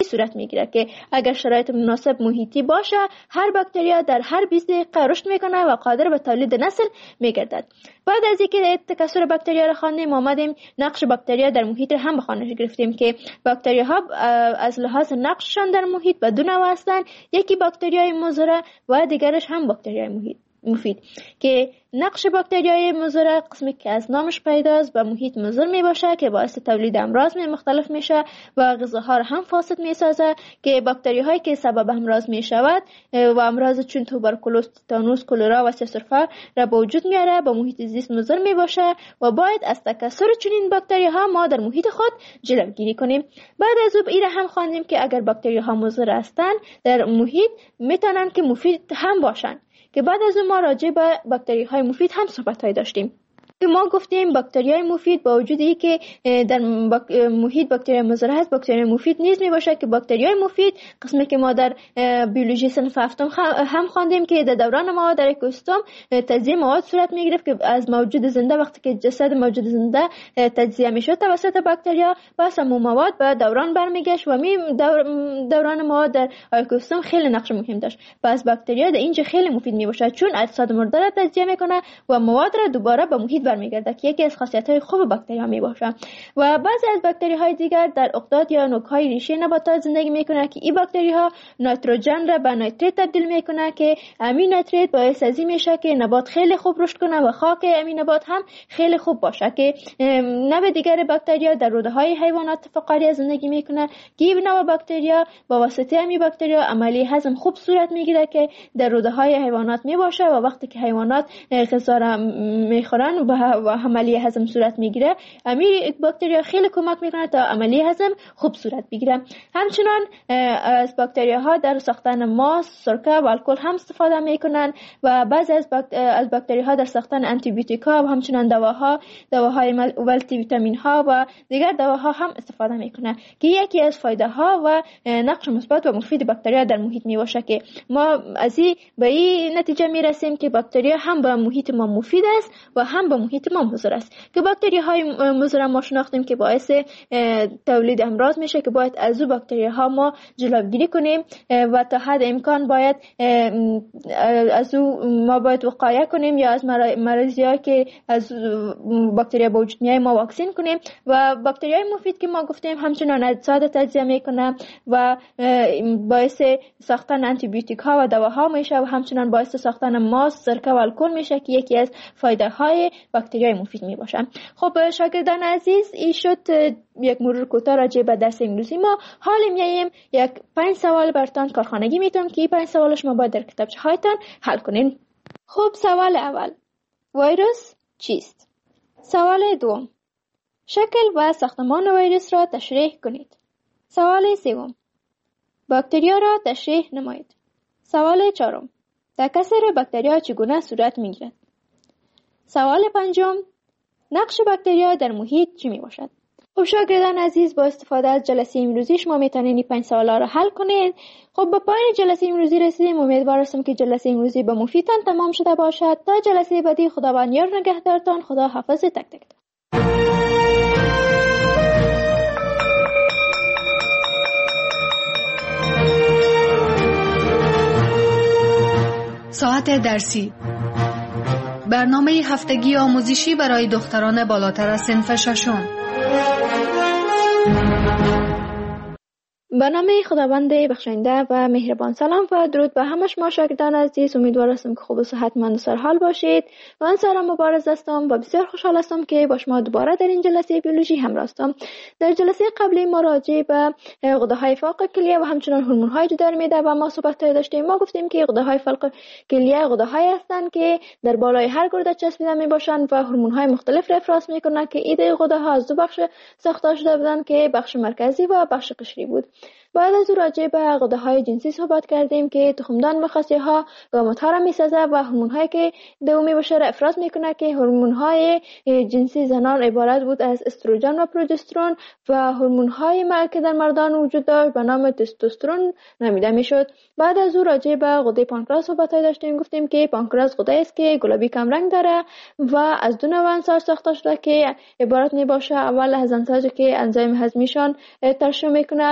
صورت میگیره که اگر شرایط مناسب محیطی باشه هر باکتریا در هر 20 دقیقه رشد میکنه و قادر به تولید نسل میگردد. بعد از اینکه تکثر باکتریا را خواندیم آمدیم نقش باکتریا در محیط هم به خوانش گرفتیم که باکتریا ها از لحاظ نقششان در محیط به دو نوع هستند، یکی باکتریای مضر و دیگرش هم باکتریای مفید که نقش باکتریای مضر قسمی که از نامش پیداست به محیط مضر می باشه که باعث تولید امراض مختلف میشه و غذاها را هم فاسد می سازه که باکتری هایی که سبب امراض می شود و امراض چون توبرکولوز، تیتانوس، کلرا و سرفه را به وجود میاره به محیط زیست مضر می باشه و باید از تکثر چنین باکتری ها ما در محیط خود جلوگیری کنیم. بعد از او ایره هم خواندیم که اگر باکتری ها مضر هستند در محیط میتونن که مفید هم باشن که بعد از اون ما راجع به باکتری های مفید هم صحبت های داشتیم که ما گفتیم باکتری های مفید با وجودی که در محیط باکتری مضر هست باکتری مفید نیز می باشه که باکتری های مفید قسمی که ما در بیولوژی صنف هفتم هم خواندیم که در دوران ما در اکوسیستم تجزیه مواد صورت می گرفت که از موجود زنده وقتی که جسد موجود زنده تجزیه می شد توسط باکتریا پس همون مواد به دوران برمیگشت و دوران ما در اکوسیستم خیلی نقش مهم داشت. پس باکتریا در اینجا خیلی مفید می باشه چون اجساد مرده را تجزیه میکنه و مواد را دوباره به محیط برمیگرده که یکی از خاصیت‌های خوب باکتری‌ها میباشه. و بعضی از باکتری‌های دیگر در اقداد یا نوک‌های ریشه نباتات زندگی میکنه که این باکتری‌ها نیتروژن را به نیتریت تبدیل میکنه که امین نیتریت باعث از این میشه که نبات خیلی خوب رشد کنه و خاک امین نبات هم خیلی خوب باشه که نوع دیگر باکتریا در روده‌های حیوانات فقاریه زندگی میکنه که این نوع باکتریا با واسطه همین باکتریا عملیه هضم خوب صورت میگیره که در روده‌های حیوانات میباشه و وقتی که حیوانات غذا را میخورن و عملیه هضم صورت میگیره امیر باکتریا خیلی کمک میکنه تا عملیه هضم خوب صورت بگیره. همچنان از باکتریاها در ساختن ماست، سرکه و الکل هم استفاده میکنن و بعضی از باکتریاها در ساختن آنتی بیوتیکا و همچنان دواهای مولتی ویتامین ها و دیگر دواها هم استفاده میکنن که یکی از فایده ها و نقش مثبت و مفید باکتریا در محیط میباشه که ما از به این نتیجه میرسیم که باکتریا هم به محیط ما مفید است و هم به محیط ما مضر است که باکتری های مضر ما شناختیم که باعث تولید امراض میشه که باید از او باکتری ها ما جلوگیری کنیم و تا حد امکان باید از او ما باید وقایه کنیم یا از مراضی ها که از باکتری با وجود میاد ما واکسین کنیم. و باکتری های مفید که ما گفتیم همچنان اجساد تجزیه میکنه و باعث ساختن آنتی بیوتیک ها و دواها میشه و همچنان باعث ساختن ماست، سرکه و الکل میشه که یکی از فایده های باکتریای مفید می باشن. خب شاگردان عزیز این شد یک مرور کوتاه راجع به درس انگلیسی ما. حالا میایم یک 5 سوال براتون کارخانگی میتونم که این 5 سوالش ما باید در کتابچه هایتان حل کنین. خب سوال اول ویروس چیست؟ سوال دوم شکل و ساختمان ویروس را تشریح کنید. سوال سوم باکتریا را تشریح نمایید. سوال چهارم تکثر باکتریا چگونه صورت میگیرد؟ سوال پنجم نقش باکتریا در محیط چی می باشد؟ خب شاگردان عزیز با استفاده از جلسه امروزی شما میتونید این 5 سوالا رو حل کنید. خب به پایان جلسه امروزی رسیدیم. امیدوار هستم که جلسه امروزی به مفیدتان تمام شده باشد. تا جلسه بعدی خداوند یار نگهدارتان. خدا حافظ تک تک. ساعت درسی برنامه هفتگی آموزشی برای دختران بالاتر از صنف ششم. به نام خداوند بخشنده و مهربان. سلام و درود به همه شما شاگردان عزیز. امیدوار هستم که خوب و صحتمند و سرحال باشید. من سارا مبارز هستم و بسیار خوشحال هستم که با شما دوباره در این جلسه بیولوژی همراه هستم. در جلسه قبلی ما راجع به غده‌های فوق کلیه و همچنان هورمون‌های جدار معده و ما صحبت داشتیم. ما گفتیم که غده‌های فوق کلیه غده‌هایی هستند که در بالای هر گرده چسبیده میباشند و هورمون‌های مختلف را افراز میکنند که ایده غده‌ها از دو بخش ساخته شده بودند که بخش مرکزی و بخش قشری بود. بعد از راجع به غده‌های جنسی صحبت کردیم که تخمدان مخصی‌ها گامت‌ها را می‌سازه و هورمون‌هایی که دومی باشه را افراز می‌کنه که هورمون‌های جنسی زنان عبارت بود از استروژن و پروژسترون و هورمون‌های که در مردان وجود داشت به نام تستوسترون نامیده می‌شد. بعد از راجع به غده پانکراس صحبت داشتیم. گفتیم که پانکراس غده است که گلابی کم رنگ داره و از دو نوع انساج ساخته شده که عبارت می‌باشه اول از انساجی که انزیم هضمیشان ترشح می‌کنه و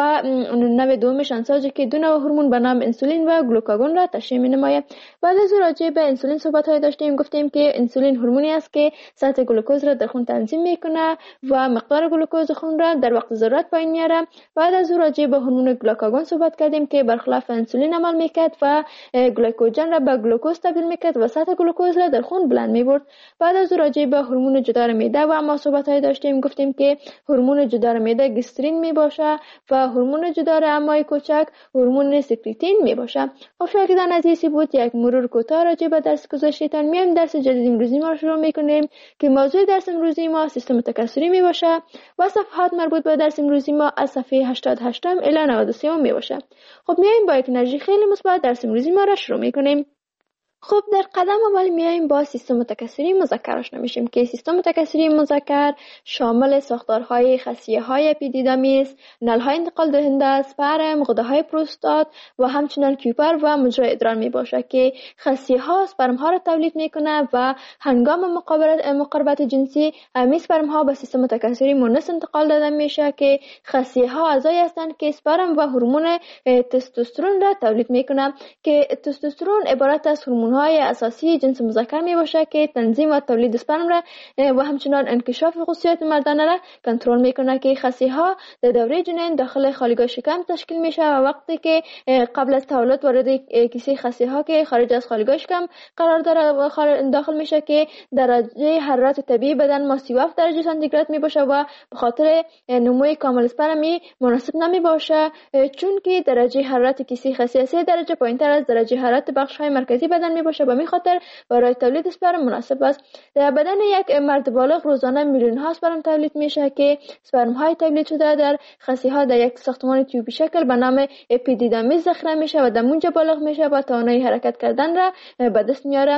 و نوع دوم شناسایی که دو نوع هورمون به نام انسولین و گلوکاگون را تشریح می‌نماید. بعد از راجع به انسولین صحبت‌های داشتیم، گفتیم که انسولین هورمونی است که سطح گلوکوز را در خون تنظیم می‌کنه و مقدار گلوکوز خون را در وقت ضرورت پایین میاره. بعد از راجع به هورمون گلوکاگون صحبت کردیم که برخلاف انسولین عمل می‌کرد و گلیکوژن را به گلوکوز تبدیل می‌کرد و سطح گلوکوز را در خون بلند می‌برد. بعد از راجع به هورمون جدار معده و ما صحبت‌های داشتیم، گفتیم که هورمون جدار معده گسترین میباشه و هورمون جدار امعای کوچک هورمون سکریتین میباشه. خب شاگردان عزیزی بود یک مرور کوتاه راجع به درس گذشته‌تان. میایم درس جدید امروزی ما شروع میکنیم که موضوع درس امروزی ما سیستم تکثری میباشه و صفحات مربوط به درس امروزی ما از صفحه 88 الی 93 میباشه. خب میایم با یک انرژی خیلی مثبت درس امروزی ما را شروع میکنیم. خب در قدم اول میایم با سیستم تکثری مذکر آشنا میشیم که سیستم تکثری مذکر شامل ساختارهای خصیه‌های اپیدیدامیس، نل‌های انتقال دهنده، اسپرم، غده‌های پروستات و همچنین کیوپر و مجرای ادرار میباشد که خصیه‌ها اسپرم‌ها را تولید میکنه و هنگام مقاربت جنسی همین اسپرم‌ها به سیستم تکثری مونس انتقال داده میشه که خصیه‌ها اعضایی هستند که اسپرم و هورمون تستوسترون را تولید میکنه که تستوسترون عبارت از هورمون های اساسی جنس مذکر می باشه که تنظیم و تولید اسپرم را و همچنان انکشاف خصوصیات مردانه را کنترل میکنه که خصیه ها در دوره جنین داخل خالیگاه شکم تشکیل میشه و وقتی که قبل از تولد وارد کیسه خصیه ها که خارج از خالیگاه شکم قرار داره داخل میشه که درجه حرارت طبیعی بدن ما 37 درجه سانتیگراد می باشه و به خاطر نموی کامل اسپرمی مناسب نمی باشه، چون که درجه حرارت کیسه خصیه 3 درجه پایینتر از درجه حرارت بخش های مرکزی بدن می باشه. به می خاطر برای تولید اسپرم مناسب است. در بدن یک مرد بالغ روزانه میلیون ها اسپرم تولید میشه که اسپرم های تولید شده در خصیه ها در یک ساختمان تیوبی شکل به نام اپیدیدامیس ذخیره میشه و در اونجا بالغ میشه و توانایی حرکت کردن را به دست میاره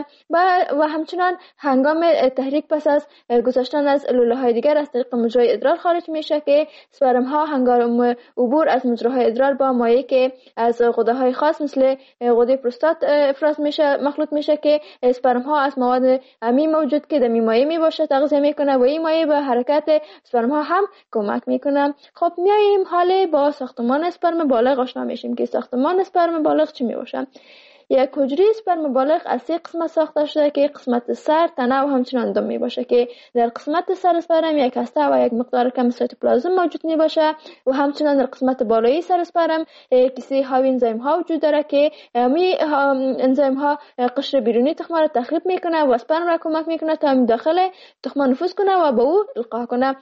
و همچنان هنگام تحریک پس از گذشتن از لوله های دیگر از طریق مجرای ادرار خارج میشه که اسپرم ها هنگام عبور از مجراهای ادرار با مایعی که از غده های خاص مثل غده پروستات افراز میشه مخلوط میشه که اسپرم ها از مواد امی موجود که در مایع می باشه تغذیه میکنه و این مایع به حرکت اسپرم ها هم کمک میکنه. خب میایم حالا با ساختمان اسپرم بالغ آشنا میشیم که ساختمان اسپرم بالغ چی می باشه. یک حجره اسپرم بالغ از 3 قسمت ساخته شده که قسمت سر، تنه و همچنان دم می باشه که در قسمت سر اسپرم یک هسته و یک مقدار کم سایتوپلازم موجود می باشه و همچنان در قسمت بالایی سر اسپرم کیسه های انزیم ها وجود داره که می انزیم ها قشر بیرونی تخم را تخریب میکنه و اسپرم را کمک میکنه تا داخل تخم نفوذ کنه و به او القا کنه.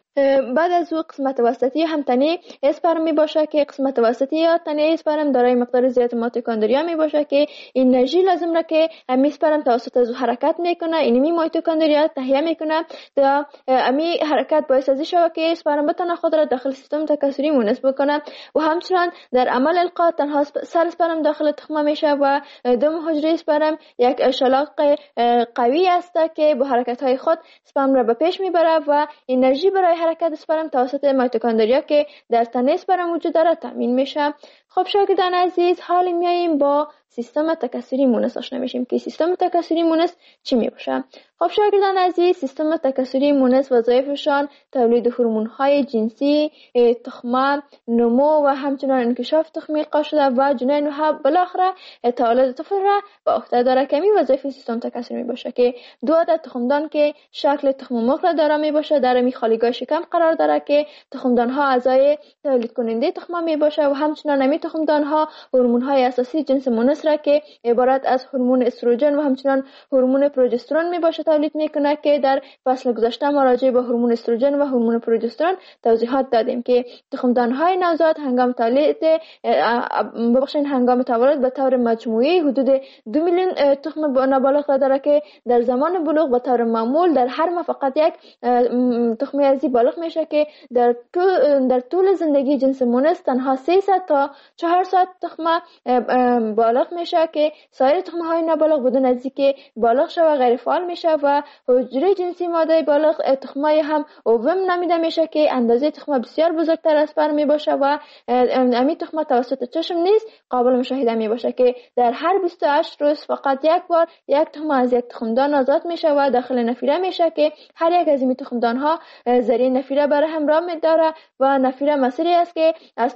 بعد از او قسمت وسطی هم تنه اسپرم می باشه که قسمت وسطی یا تنه اسپرم دارای مقدار زیاد میتوکندریا می باشه که انرژی لازم را که امی اسپرم توسط از حرکت میکنه اینمی میتوکندریا تهیه میکنه تا امی حرکت باعث از شود که اسپرم بتونه خود را داخل سیستم تکثری مونس بکنه و همچنان در عمل القا تنها سر اسپرم داخل تخمه میشه و دم حجره اسپرم یک شلاق قوی است که با حرکت های خود اسپرم را به پیش میبره و انرژی برای حرکت اسپرم توسط میتوکندریا که در تنه اسپرم وجود داره تامین میشه. خب شاگردان عزیز، حالا میاییم با سیستم تکثری مونس آشنا میشیم که سیستم تکثری مونس چی میباشه. خب شاگردان عزیز، سیستم تکثری مونس وظایفشان تولید هورمون های جنسی، تخمه، نمو و همچنین انکشاف تخمی القا شده و جنین و بالاخره تولد طفل را به عهده داره که این وظایف سیستم تکثری میباشه که 2 عدد تخمدان که شکل تخم مرغ را داره میباشه در می خالیگاه شکم قرار داره که تخمدان ها اعضای تولید کننده تخمه میباشه و همچنین می تخمدان ها هورمون های اساسی جنس مونس را که عبارت از هورمون استروژن و همچنین هورمون پروژسترون میباشه تولید میکنه که در فصل گذشته ما راجع به هورمون استروژن و هورمون پروژسترون توضیحات دادیم که تخمدان های نوزاد هنگام تولد به طور مجموعی حدود 2 میلیون تخم نابالغ داره که در زمان بلوغ به طور معمول در هر ما فقط یک تخم ازی بالغ میشه که در طول زندگی جنس مونس تنها 300 تا 4 ساعت تخمه بالغ میشه که سایر تخمه های نابالغ بدون از اینکه بالغ شوه غیر فعال میشه و حجره جنسی ماده بالغ تخمه هم اووم نمیده میشه که اندازه تخمه بسیار بزرگتر از پر می باشه و امی تخمه توسط چشم نیز قابل مشاهده می باشه که در هر 28 روز فقط یک بار یک تخمه از یک تخمدان آزاد میشه و داخل نفیره میشه که هر یک از این تخمدان ها ذریع نفیره برای هم راه میداره و نفیره مسیری است که از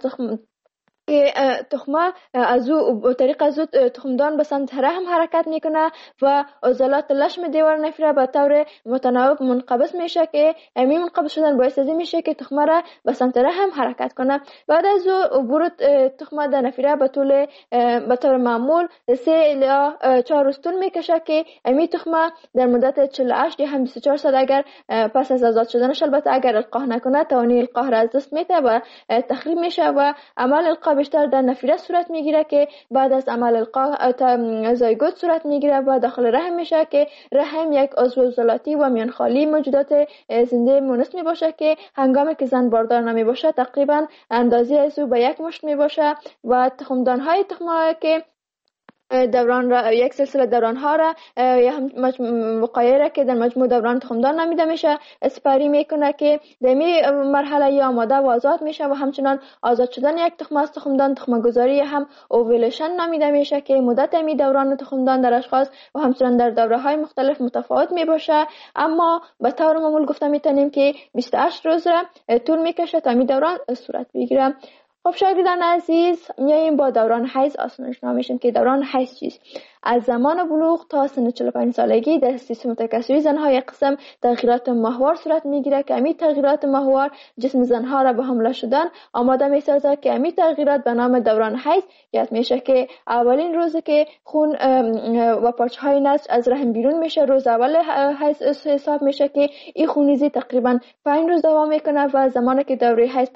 تخمه از او طریق از تخمدان به سمت رحم حرکت میکنه و عضلات لشم دیوار نفیره به طور متناوب منقبض میشه که همین منقبض شدن باعث از این میشه که تخمه را به سمت رحم حرکت کنه. بعد از عبور تخمه در نفیره به طور معمول 3 الی 4 روز طول میکشه که همین تخمه در مدت 48 یا هم 24 ساعت اگر پس از آزاد شدنش البته اگر القاح نکنه توانایی القاح را از دست میده و تخریب میشه و عمل القاح بیشتر در نفیره صورت میگیره که بعد از عمل القاح زایگوت صورت میگیره و داخل رحم میشه که رحم یک عضو عضلاتی و میانخالی موجودات زنده مونس میباشه که هنگامی که زن باردار نمیباشه تقریبا اندازه از او به 1 مشت میباشه و تخمدان های تخمه که دوران را یک سلسله دوران ها را یا هم وقایع را که در مجموع دوران تخمدان نامیده میشه اسپری میکنه که در این مرحله یا آماده و آزاد میشه و همچنان آزاد شدن یک تخمه از تخمدان تخمه گذاری هم اوویلیشن نامیده میشه که مدت می دوران تخمدان در اشخاص و همچنان در دوره های مختلف متفاوت می باشه، اما به طور معمول گفته میتونیم که 28 روز را طول میکشه تا می دوران صورت بگیره. خب شاگردان عزیز، میاییم با دوران حیض آشنا میشیم که دوران حیض چیست. از زمان بلوغ تا سن 45 سالگی در سیستم تکثری زنها یک قسم تغییرات ماهوار صورت میگیره که امی تغییرات ماهوار جسم زنها را به حمله شدن آماده میسازه که امی تغییرات به نام دوران حیض یاد میشه که اولین روزی که خون و پارچه های نسج از رحم بیرون میشه روز اول حیض حساب میشه که این خونریزی تقریبا 5 روز دوام میکنه و زمانی که دوره حیض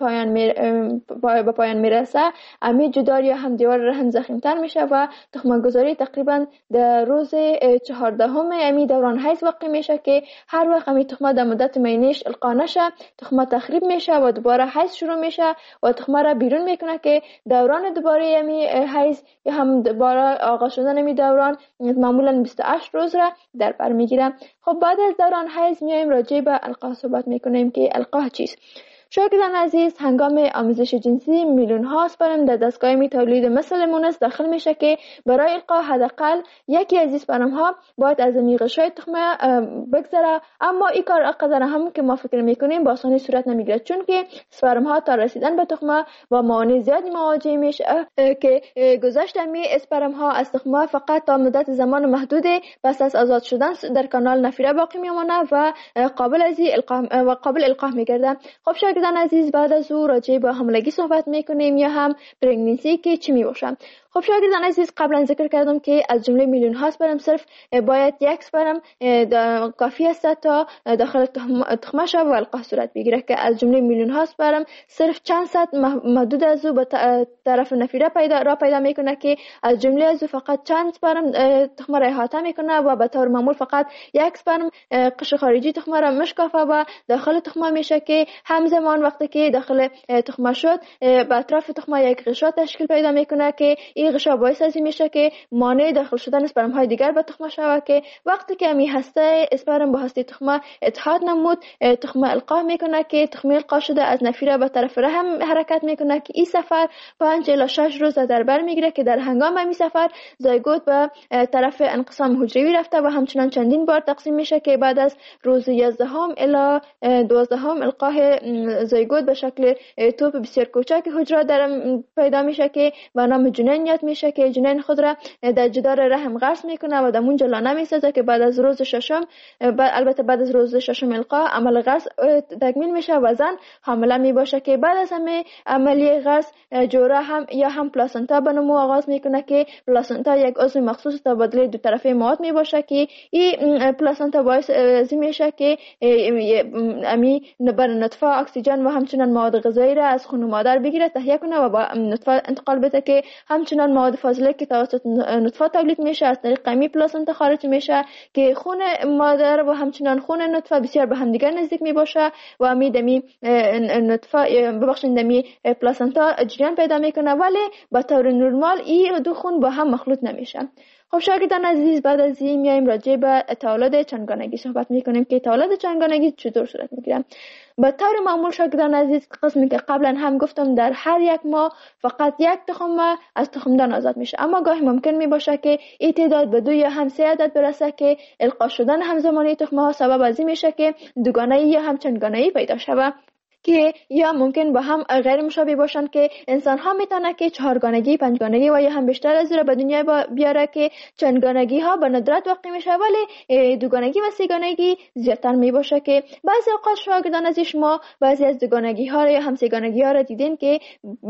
به پایان میرسه امی جدار یا هم دیوار رحم ضخیم‌تر میشه و تخمه گذاری تقریبا در روز 14 امی دوران حیض واقع میشه که هر وقت امی تخمه در مدت مینیش القا نشه تخمه تخریب میشه و دوباره حیض شروع میشه و تخمه را بیرون میکنه که دوران دوباره امی حیض یا هم دوباره آغاز شدن امی دوران معمولا 28 روز را در بر میگیره. خب بعد از دوران حیض میایم راجع به القاح صحبت میکنیم که القاح چیست. شاگردان عزیز، هنگام آموزش جنسی میلیون ها اسپرم در دستگاه می تولید مثل مونس داخل میشه که برای القاح حداقل یکی از اسپرم ها باید از غشای تخمه بگذره، اما این کار اقدر هم که ما فکر میکنیم با آسانی صورت نمیگیره، چون که اسپرم ها تا رسیدن به تخمه با موانع زیادی مواجه میشه که گذشت می اسپرم ها از تخمه فقط تا مدت زمان محدود پس از آزاد شدن در کانال نفیره باقی میمونه و قابل القاح میگرده. خب شاگردان عزیز، بعد از او راجع به حاملگی صحبت میکنیم یا هم پرگننسی که چی میباشه. خب شاگردان عزیز، قبلا ذکر کردم که از جمله میلیون ها اسپرم صرف باید یک اسپرم کافی است تا داخل تخمه شود و القاح صورت بگیره که از جمله میلیون ها اسپرم صرف چند صد محدود از او به طرف نفیره پیدا میکنه که از جمله از او فقط چند اسپرم تخمه را احاطه میکنه و به طور معمول فقط یک اسپرم قشر خارجی تخمه را مشکافه و داخل تخمه میشه که همزمان وقتی که داخل تخمه شد به اطراف تخمه یک غشا تشکیل پیدا میکنه که این غشا باعث از این میشه که مانع داخل شدن اسپرم های دیگر به تخمه شود که وقتی که می هسته اسپرم با هسته تخمه اتحاد نمود تخمه القاح میکنه که تخمه القاح شده از نفیره به طرف رحم حرکت میکنه که این سفر 5 الی 6 روز در بر میگیره که در هنگام این سفر زایگوت به طرف انقسام حجروی رفته و همچنان چندین بار تقسیم میشه که بعد از روز 11 الی 12 القاح زایگوت به شکل توپ بسیار کوچک حجره در پیدا میشه که به نام جنین یاد میشه که جنین خود را در جدار رحم غرس میکنه و در اونجا لانه میسازه که بعد از روز ششم البته بعد از روز ششم القاح عمل غرس تکمیل میشه و زن حامله میباشه که بعد از همه عملیه غرس جوره هم یا هم پلاسنتا به نمو آغاز میکنه که پلاسنتا یک عضو مخصوص تبادله دو طرفه مواد میباشه که این پلاسنتا باعث میشه که امی بر نطفه اکسیژن اکسیژن و همچنان مواد غذایی را از خون مادر بگیره، تهیه کنه و با نطفه انتقال بده که همچنان مواد فاضله که توسط نطفه تولید میشه از طریق قمی پلاسنتا خارج میشه که خون مادر و همچنان خون نطفه بسیار به هم دیگر نزدیک می باشه و امی دمی نطفه ببخشید دمی پلاسنتا جریان پیدا میکنه، ولی به طور نرمال این دو خون با هم مخلوط نمیشه. خب شاگردان عزیز، بعد از این میایم راجع به تولد چندگانگی صحبت میکنیم که تولد چندگانگی چطور صورت میگیره. به طور معمول شاگردان عزیز، قسمی که قبلا هم گفتم در هر یک ماه فقط یک تخم از تخمدان آزاد میشه، اما گاهی ممکن می باشه که این تعداد به 2 یا هم 3 عدد برسه که القا شدن همزمانی تخمه ها سبب از این میشه که دوگانه‌ای یا هم چندگانه‌ای پیدا شود که یا ممکن با هم غیر مشابه باشن که انسان ها میتونه که 4گانگی، 5گانگی و یا هم بیشتر از این به دنیا بیاره که چندگانگی ها به ندرت واقع میشه، ولی 2گانگی و 3گانگی زیادتر می باشه که بعضی اوقات شاگردان از شما بعضی از 2گانگی ها یا هم 3گانگی ها را دیدین که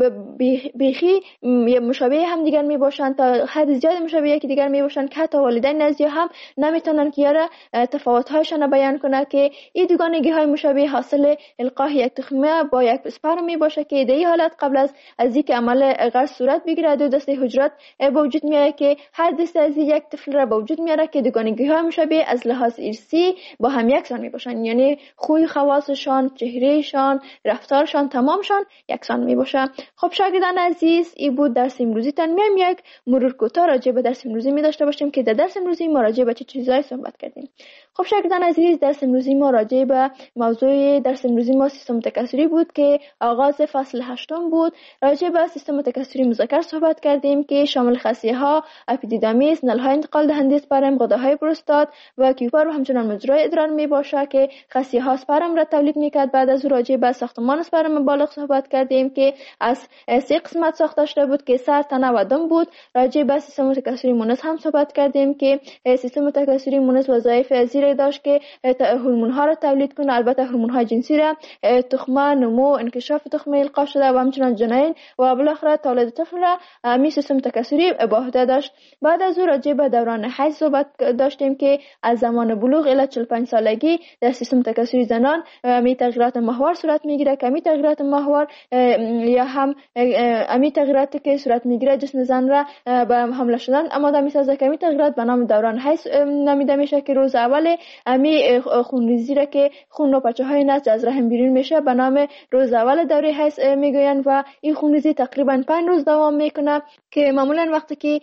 بیخی مشابه هم دیگر می باشن، تا حد زیاد مشابه یکی دیگر می باشن که حتی والدین نزدیک هم نمیتونن که یاره تفاوت هایشان بیان کنه که این 2گانگی های مشابه حاصل القاء یک تخمه با یک اسپرم می باشه که در این حالت قبل از اینکه عمل غرس صورت بگیره 2 دسته حجرات به وجود میاد که هر دسته از یک طفل را به وجود میاره که دوگانگی ها مشابه از لحاظ ارثی با هم یکسان می باشن، یعنی خوی خواصشان، چهرهشان، رفتارشان تمامشان یکسان می باشه. خب شاگردان عزیز، این بود درس امروزی تان. میایم یک مرور کوتاه راجع به درس امروزی می داشته باشیم که در درس امروزی ما راجع به چه چیزایی صحبت کردیم. خب شاگردان عزیز، درس امروزی ما راجع به موضوع درس امروزی ما سیستم تکثری بود که آغاز فصل 8 بود. راجع به سیستم تکثری مذکر صحبت کردیم که شامل خصیه ها، اپیدیدامیس، نلهای انتقال دهنده اسپرم، غده‌های پروستات و کیوپر و همچنان مجرای ادرار می باشه که خصیه ها اسپرم را تولید میکرد. بعد از راجع به ساختمان اسپرم بالغ صحبت کردیم که از 3 قسمت ساخته شده بود که سر، تنه و دم بود. راجع به سیستم تکثری مونس هم صحبت کردیم که سیستم تکثری مونس وظایف زیر داشت که هورمون ها را تولید کنه، البته هورمون های جنسی را، تخمه، نمو، انکشاف تخمه القا شده و همچنان جنین و بالاخره تولد طفل را می سیستم تکثری به عهده داشت. بعد از او راجع به دوران حیض صحبت داشتیم که از زمان بلوغ الی 45 سالگی در سیستم تکثری زنان می تغییرات ماهوار صورت میگیره که می تغییرات ماهوار یا هم می تغییراتی که صورت میگیره جسم زن را به حمل شدن آماده میسازه که می تغییرات به نام دوران حیض نامیده میشه که روز اول می خونریزی را که خون و پچه های نسج از رحم بیرون میشه به نام روز اول دوره حیض میگوین و این خونریزی تقریبا 5 روز دوام میکنه که معمولا وقتی که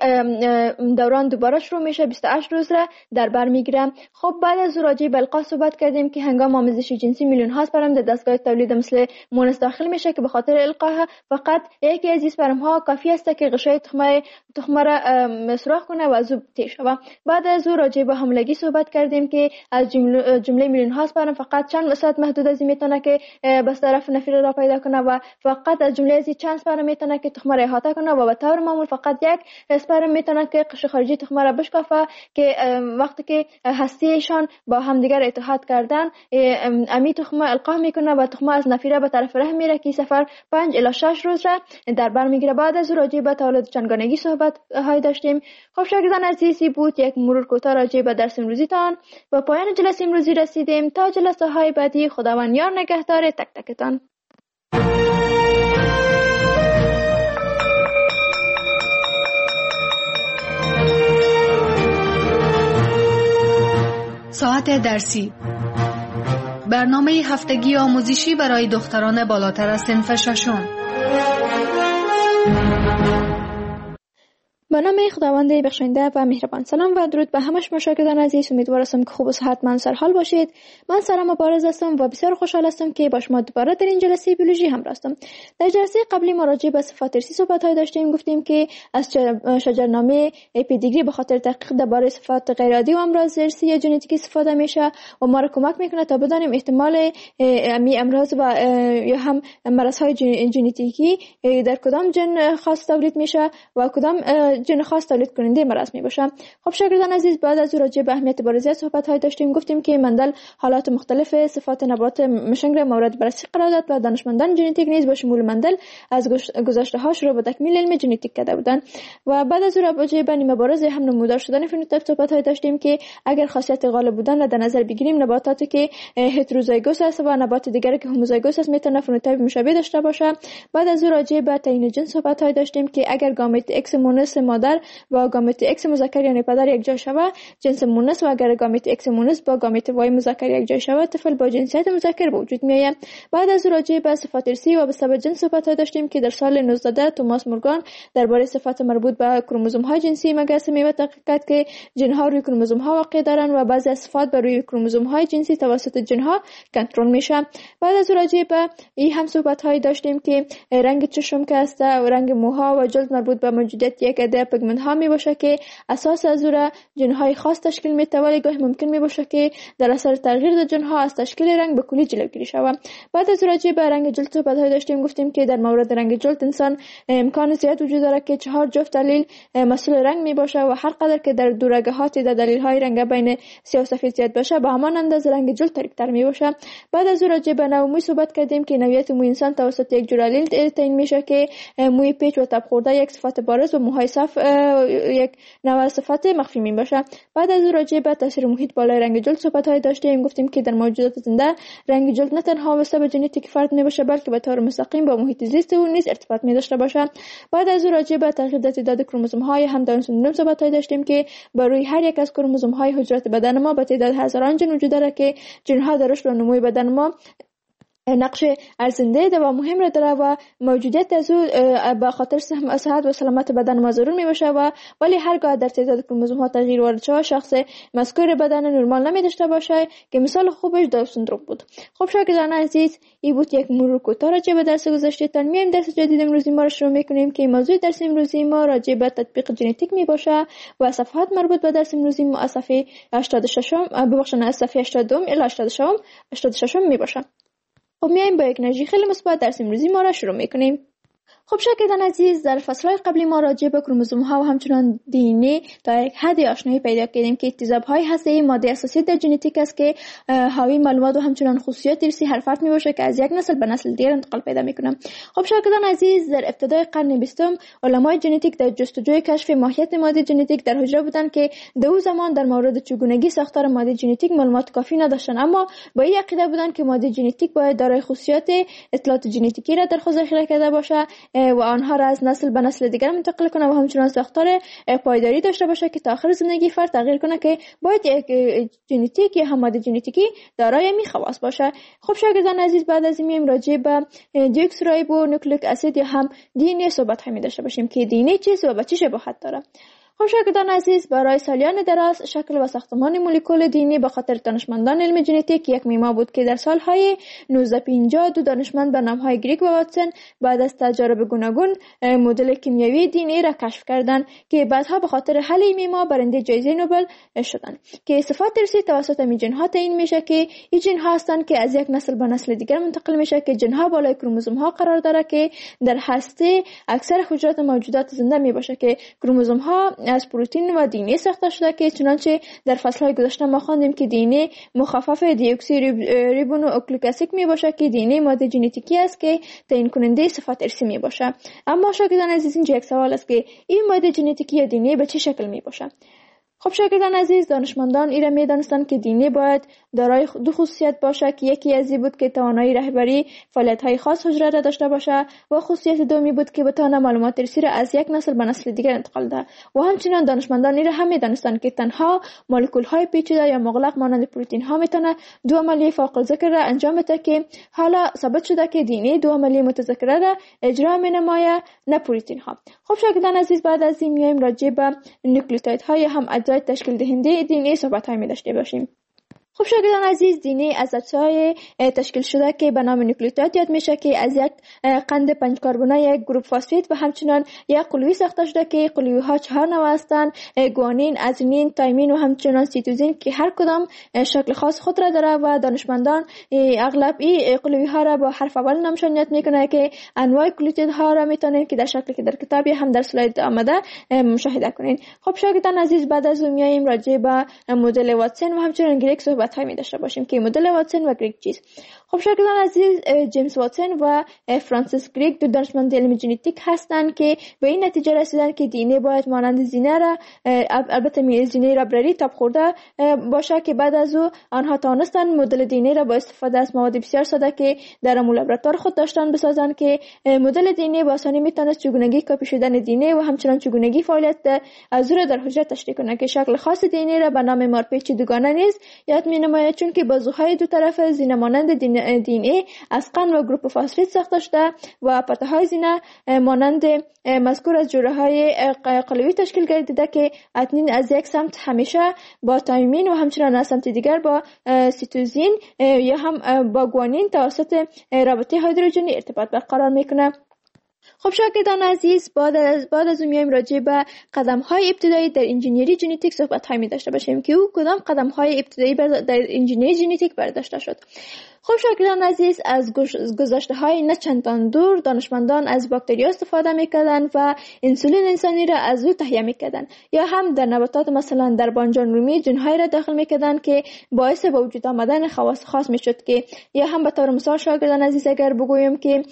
این دوران دوباره شروع میشه 28 روز را در بر میگیره. خب بعد از راجع به القاء صحبت کردیم که هنگام آمیزش جنسی میلیون ها اسپرم در دستگاه تولید مثل مونس داخل میشه که به خاطر القاء فقط یکی از اسپرم ها کافی است که غشای تخمه را سوراخ کنه و زوب تیش و بعد از راجع به حاملگی صحبت کردیم که از جمله میلیون ها اسپرم فقط چند درصد محدود از میتونه که بس طرف نفیر را پیدا کنه و فقط از جمله از چند اسپرم میتونه که تخمه را احاطه کنه و به طور معمول فقط یک اسپرم میتونه که قشر خارجی تخمه را بشکافه که وقتی که هستیشان با هم دیگر اتحاد کردن امی تخمه القاء میکنه و تخمه از نفیره به طرف رحم میره که سفر 5 الی 6 روز را در بر میگیره. بعد از راجع به تولد چندگانگی صحبت های داشتیم. خب شاگردان عزیزی بود یک مرور کوتاه راجع به درس امروزی تان. به پایان جلسه امروزی رسیدیم. تا جلسه های بعدی خداوند یار نگهدار تک تکتان. ساعت درسی، برنامه هفتگی آموزشی برای دختران بالاتر از صنف 6. به نام خداوند بخشنده و مهربان. سلام و درود به همه شما شاگردان عزیز. امیدوارم که خوب و صحتمند سرحال باشید. من سارا مبارز هستم و بسیار خوشحال هستم که با شما دوباره در این جلسه بیولوژی همراه هستم. در جلسه قبلی ما راجع به صفات ارثی صحبت‌های داشتیم. گفتیم که از شجرنامه پیدیگری به خاطر تحقیق درباره صفات غیر عادی و امراض ارثی یا ژنتیکی استفاده میشه و ما را کمک میکنه تا بدانیم احتمال امی امراض و یا هم مرض‌های ژنتیکی در کدام ژن خاص تولید میشه و کدام جن خاص تولید کننده مرض میباشه. خب شاگردان عزیز، بعد از راجع به اهمیت بارزیت صحبت های داشتیم. گفتیم که مندل حالات مختلف صفات نبات مشنگ را مورد بررسی قرار داد و دانشمندان ژنتیک نیز با شمول مندل از گذشته هاش رو به تکمیل علم ژنتیک کرده بودند و بعد از راجع به نیمه بارز هم نمودار شدن فنوتیپ صحبت های داشتیم که اگر خاصیت غالب بودن را در نظر بگیریم، نباتاتی که هتروزایگوس است و نبات دیگری که هوموزایگوس است میتونه فنوتیپ مشابه داشته باشه. بعد از راجع به تعیین جنس صحبت های داشتیم که اگر گامت ایکس مونس مادر با گامت ایکس مذکر یعنی پدر یک جای شود جنس مونس و اگر گامت ایکس مونس با گامت وای مذکر یک جای شود طفل با جنسیت مذکر به وجود میآید. بعد از راجع به صفات ارثی و به سبب جنس صحبت های داشتیم که در سال 19 توماس مورگان درباره صفات مربوط به کروموزوم های جنسی مگس می تحقیق کرد که جن ها روی کروموزوم ها واقع دارند و بعضی از صفات بر روی کروموزوم های جنسی توسط جن ها کنترل میشه. بعد از راجع به این هم صحبت های داشتیم که رنگ چشم که است و رنگ موها و جلد مربوط به موجودیت یک عده پیگمنت ها می باشه که اساس از را جن های خاص تشکیل میده، ولی گاهی ممکن می باشه که در اثر تغییر در جن ها از تشکیل رنگ به کلی جلوگیری شود. بعد از راجع به رنگ جلد صحبت های داشتیم. گفتیم که در مورد رنگ جلد انسان امکان زیاد وجود داره که 4 جفت دلیل مسئول رنگ می باشه و هر قدر که در دورگهات در دلیل های رنگ بین سیاه و سفید زیاد باشه به همان اندازه رنگ جلد تاریک‌تر می باشه. بعد از راجع به نوع موی صحبت کردیم که نوعیت موی انسان توسط یک جور الیل تعیین میشه که موی پیچ و تب خورده یک صفت بارز و موهای صف یک نوع صفت مخفی می باشه. بعد از راجع به تاثیر محیط بالای رنگ جلد صحبت های داشتیم. گفتیم که در موجودات زنده رنگ جلد نه تنها واسه به ژنتیک فرد می باشه بلکه به طور مستقیم با محیط زیست او نیز ارتباط می داشته باشه. بعد از راجع به تغییر در تعداد کروموزوم های هم داون سندروم صحبت های داشتیم که بر روی هر یک از کروموزوم های حجرات بدن ما به تعداد هزاران ژن وجود داره که ژن ها در رشد و نمو بدن ما نقش ارزنده ده و مهم را داره و موجودیت از او به خاطر صحت و سلامت بدن ما ضرور می باشه و ولی هرگاه در تعداد کروموزوم ها تغییر وارد شود شخص مذکور بدن نرمال نمی داشته باشه که مثال خوبش داون سندروم بود. خب شاگردان عزیز، این بود یک مرور کوتاه راجع به درس گذشته تان. میایم درس جدید امروزی ما را شروع میکنیم که موضوع درس امروزی ما راجع به تطبیق ژنتیک می باشه و صفحات مربوط به درس امروزی ما از صفحه 86 از صفحه 82 الی 86 می باشه. خب میایم با یک انرژی خیلی مثبت درس امروزی ما را شروع میکنیم. خب شاگردان عزیز، در فصل‌های قبلی ما راجع به کروموزوم ها و همچنان دی تا یک حد آشنایی پیدا کردیم که اکتساب های هسته‌ای ماده اساسی در ژنتیک است که حاوی معلومات و همچنان خصوصیات ارثی هر فرد میباشه که از یک نسل به نسل دیگر انتقال پیدا میکنه. خب شاگردان عزیز، در ابتدای قرن 20 علمای ژنتیک در جستجوی کشف ماهیت ماده ژنتیک در حجره بودند که در اون زمان در مورد چگونگی ساختار ماده ژنتیک معلومات کافی نداشتند، اما با این عقیده بودند که ماده ژنتیک باید دارای خصوصیات اطلاعات ژنتیکی را در خود ذخیره کرده باشه و آنها را از نسل به نسل دیگر منتقل کنه و همچنان ساختار پایداری داشته باشه که تا آخر زندگی فرد تغییر کنه که باید یک ژنتیک یا ماده ژنتیکی دارای می خواص باشه. خب شاگردان عزیز، بعد از این میایم راجع به دیوکسیرایبو نوکلیک اسید یا هم دی ان ای صحبت می داشته باشیم که دی ان ای چیست و به چه شباهت داره. خب شاگردان عزیز، برای سالیان دراز شکل و ساختمان مولکول دی ان ای به خاطر دانشمندان علم ژنتیک یک معما بود که در سالهای 1950 دو دانشمند به نامهای گریگ و واتسون بعد از تجارب گوناگون مدل کیمیایی دی ان ای را کشف کردند که بعدها به خاطر حل این معما برنده جایزه نوبل شدند که صفات ارثی توسط این ژن ها تعیین میشه که این ژن ها هستند که از یک نسل به نسل دیگر منتقل میشه که ژن ها بالای کروموزوم ها قرار داره که در هسته اکثر حجرات موجودات زنده میباشه که کروموزوم ها از پروتئین و دی ان ای ساخته شده که چنانچه در فصل‌های گذشته ما خواندیم که دی ان ای مخفف دیوکسی ریبونوکلیک اسید میباشه که دی ان ای ماده ژنتیکی است که تعیین کننده صفات ارثی میباشه. اما شاگردان عزیز، اینجا یک سوال است که این ماده ژنتیکی یا دی ان ای به چه شکل میباشه؟ خب شاگردان عزیز، دانشمندان این را می‌دانستند که دی ان ای باید دارای دو خصوصیت باشه که یکی از این بود که توانایی رهبری فعالیت‌های خاص حجره را داشته باشه و خصوصیت دومی بود که بتونه معلومات ارثی را از یک نسل به نسل دیگر انتقال ده. و همچنین دانشمندان این را هم می‌دانستند که تنها مولکول‌های پیچیده یا مغلق مانند پروتئین‌ها میتونه دو عملیه فوق الذکر را انجام بده که حالا ثابت شده که دی ان ای دو عملیه متذکره را اجرا می‌نماید، نه پروتئین‌ها. خب شاگردان عزیز، بعد از این میایم راجع به نوکلیوتیدهای هم اجزای تشکیل دهنده دی ان ای صحبت های می داشته باشیم. خب شاگردان عزیز، DNA از اجزای تشکیل شده که به نام نوکلئوتید یاد میشه که از یک قند 5 کربنی یک گروپ فسفید و همچنین یک قلوی ساخته شده که قلوی ها 4 نوع هستند: گوانین، ادرینین، تایمین و همچنین سیتوزین که هر کدام شکل خاص خود را داره و دانشمندان اغلب این قلوی ها را با حرف اول نامشانیت میکنه که انواع نوکلئوتید ها را میتونید که در شکلی که در کتاب هم در سلاید آمده مشاهده کنین. خب شاگردان عزیز، بعد از اون میایم راجع به مدل واتسون و همچنین گریگ صحبت های می داشته باشیم که مدل واتسون و گریگ چیست. خب شاگردان عزیز، جیمز واتسون و فرانسیس گریگ دو دانشمند علم ژنتیک هستند که به این نتیجه رسیدند که DNA باید مانند زینه را، البته زینه ربرری تاب خورده باشه، که بعد از او آنها توانستند مدل DNA را با استفاده از مواد بسیار ساده که در لابراتوار خود داشتند بسازند که مدل DNA با آسانی میتونست چگونگی کپی شدن DNA و همچنین چگونگی فعالیت از او را در حجره تشریح کنه که شکل خاص DNA را به نام مارپیچ دوگانه نیز یاد مینماید، چون که بازوهای دو طرف زینه مانند DNA از قند و گروپ فسفید ساخته شده و پته‌های زینه مانند مذکور از جوړه‌های قلوی تشکیل گردیده که ادنین از یک سمت همیشه با تایمین و همچنین از سمت دیگر با سیتوزین یا هم با گوانین توسط رابطه هیدروژنی ارتباط برقرار میکنه. خب شاگردان عزیز، بعد از میایم راجع به قدم‌های ابتدایی در انجینیری ژنتیک صحبت می داشته باشیم که او کدام قدم‌های ابتدایی در انجینیری ژنتیک برداشته شد. خب شاگردان عزیز، از گذشته‌های نه چندان دور دانشمندان از باکتریا استفاده می‌کردند و انسولین انسانی را از او تهیه می‌کردند، یا هم در نباتات مثلا در بانجان رومی جن‌های را داخل می‌کردند که باعث به وجود آمدن خواص خاص می‌شد، که یا هم به طور مثال شاگردان عزیز اگر بگویم که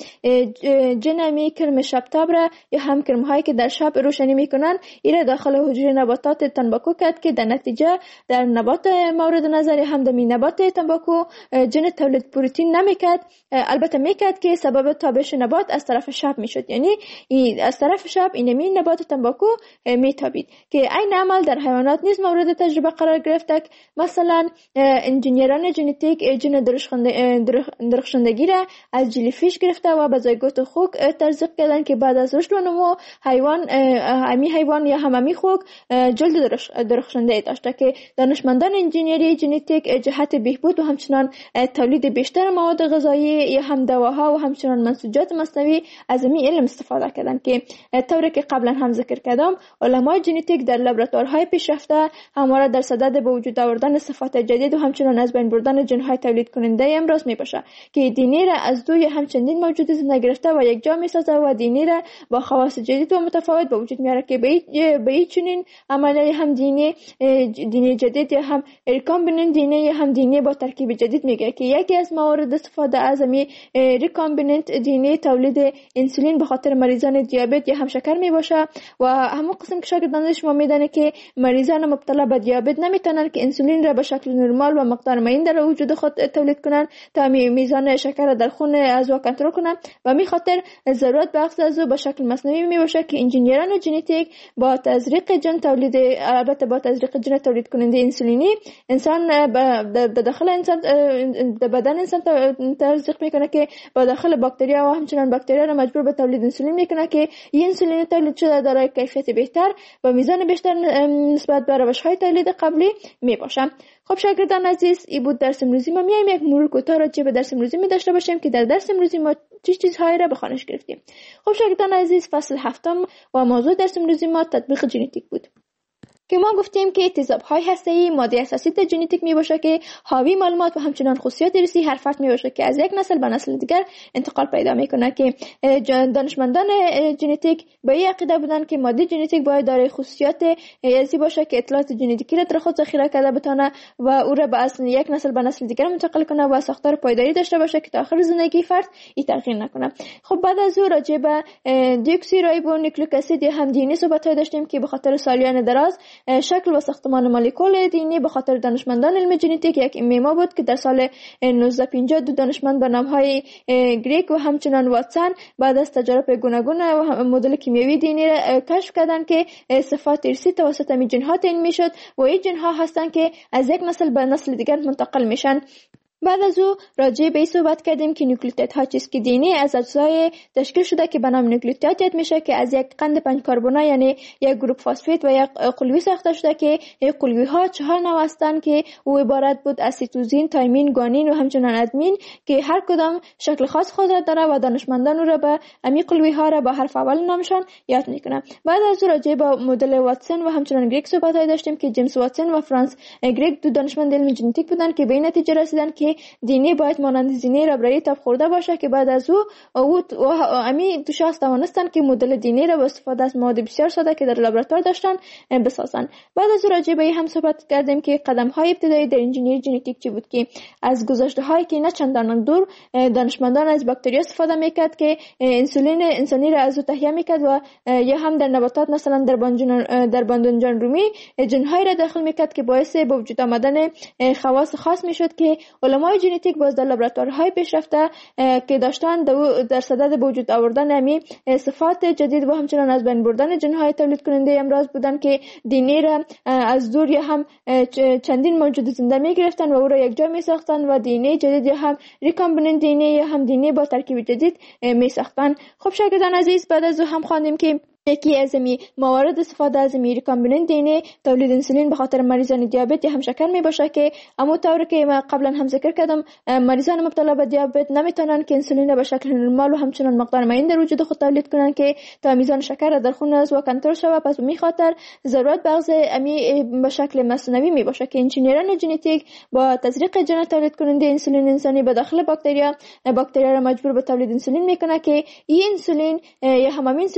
جن کرم شبتاب را یا هم کرم‌هایی که در شب روشنی می‌کنند این را داخل حجره نباتات تنباکو کرد که در نتیجه در نبات مورد نظر هم در نبات تنباکو جن تولید پروتئین نمیکرد، البته میکرد که سبب تابش نبات از طرف شب میشد، یعنی از طرف شب اینمی نبات تنباکو میتابید که این عمل در حیوانات نیز مورد تجربه قرار گرفته. مثلا انجینیران ژنتیک جن درخشندگی را از جلیفیش گرفته و به زایگوت خوک تزریق کردند که بعد از رشد و نمو حیوان یا هم خوک جلد درخشنده داشته که دانشمندان انجینیری ژنتیک جهت بهبود و همچنان تولید بیشتر مواد غذایی یا هم دواها و همچنان منسوجات مصنوعی از این علم استفاده کردند که طوری که قبلا هم ذکر کردم علمای ژنتیک در لابراتوارهای پیشرفته همواره در صدد به وجود آوردن صفات جدید و همچنان از بین بردن ژن‌های تولید کننده امروز میباشه که DNA را از دو یا هم چندین موجود زنده گرفته و یک جا میسازه و DNA را با خواص جدید و متفاوت به وجود میاره که به این چنین عملیه هم DNA جدید یا هم ریکامبیننت DNA یا هم DNA با ترکیب جدید میگه که یکی از موارد استفاده از ریکامبیننت DNA تولید انسولین به خاطر مریضان دیابت یا هم شکر می باشه و همون قسم که شاگردان شما میدانه که مریضان مبتلا به دیابت نمیتونن که انسولین را به شکل نرمال و مقدار معین در وجود خود تولید کنن تا میزان شکر در خون از او کنترل کنن و می خاطر ضرورت به اخذ از او به شکل مصنوعی می باشه که انجینیران ژنتیک با تزریق جن تولید البته با تزریق جن تولید کننده انسولینی انسان به داخل انسان در بدن انسان تزریق میکنه که با داخل باکتریا و همچنان باکتریا را مجبور به تولید انسولین میکنه که این انسولین تولید شده دارای کیفیت بهتر و میزان بیشتر نسبت به روش‌های تولید قبلی میباشه. خب شاگردان عزیز، این بود درس امروزی ما. میایم یک مرور کوتاه راجع به درس امروزی می داشته باشیم که در درس امروزی ما چه چیزهایی را به خوانش گرفتیم. خب شاگردان عزیز، فصل هفتم و موضوع درس امروزی ما تطبیق ژنتیک بود که ما گفتیم که تیزاب‌های هسته‌ای ماده اساسی در ژنتیک میباشه که حاوی معلومات و همچنان خصوصیات ارثی هر فرد میباشه که از یک نسل به نسل دیگر انتقال پیدا میکنه که دانشمندان ژنتیک به این عقیده بودن که ماده ژنتیک باید دارای خصوصیات ارثی باشه که اطلاعات ژنتیکی را در خود ذخیره کرده بتونه و او را به یک نسل به نسل دیگر منتقل کنه و ساختار پایداری داشته باشه که تا آخر زندگی فرد این تغییر نکنه. خب بعد از او راجع به دیوکسیریبونوکلیک اسید هم دی ان ای صحبت داشتیم که به خاطر سالیان دراز شکل و ساختمان مولکول دی به خاطر دانشمندان علم ژنتیک یک ایما بود که در سال 1950 دو دانشمند به نام‌های گریگ و همچنان واتسون بعد از تجارب گوناگون و مدل کیمیایی دی را کشف کردند که صفات ارثی توسط می جن‌ها تعیین میشد و این جن‌ها هستند که از یک نسل به نسل دیگر منتقل میشن. بعد از او راجع به این صحبت کردیم که نوکلئوتیدها چیست که دی از اجزای تشکیل شده که به نام نوکلئوتید یاد میشه که از یک قند 5 کربنی یعنی یک گروپ فسفید و یک قلوی ساخته شده که این قلوی ها 4 نوع هستند که او عبارت بود از سیتوزین، تایمین، گوانین و همچنین ادمین که هر کدام شکل خاص خود را داره و دانشمندان او را به امی قلوی ها را با حرف اول نامشان یاد میکنه. بعد از او راجع به مدل واتسون و همچنین گریگ صحبت داشتیم که جیمز واتسون و فرانس گریگ دو دانشمند علم ژنتیک بودند که به این نتیجه رسیدند که دی باید مانند زینه ربرایی تاب خورده باشه که بعد از او امی دو شخص توانستند که مدل دی را با استفاده از مواد بسیار ساده که در لابراتوار داشتن بسازند. بعد از او راجع به هم صحبت کردیم که قدم های ابتدایی در انجینیری ژنتیک چی بود که از گذشته هایی که نه چندان دور دانشمندان از باکتریا استفاده میکرد که انسولین انسانی را از او تهیه میکرد و یا هم در نباتات مثلا در باندونجان رومی جنهای را داخل میکرد که باعث به وجود آمدن خواص خاص میشد که علمای ژنتیک باز در لابراتوارهای پیشرفته که داشتن در صدد به وجود آوردن امی صفات جدید و همچنان از بین بردن جنهای تولید کننده امراض بودن که دی را از دور یا هم چندین موجود زنده میگرفتن و او را یک جا میساختن و دی جدید یا هم ریکامبیننت دی یا هم دی با ترکیب جدید میساختن. خب شاگردان عزیز، بعد از او هم خواندیم که یکی از موارد استفاده از ریکامبیننت دی تولید انسولین به خاطر مریضان دیابت یا هم شکر می باشه که اما طوری که ما قبلا هم ذکر کردم مریضان مبتلا به دیابت نمیتونن که انسولین را به شکل نرمال و همچنان مقدار معین در وجود خود تولید کنن که تا میزان شکر را در خون و کنترل شود. پس به می خاطر ضرورت بغض امی به شکل مصنوعی می باشه که انجینیران ژنتیک با تزریق ژن تولید کننده انسولین انسانی به داخل باکتریا را مجبور به تولید انسولین میکنه که این انسولین یا هم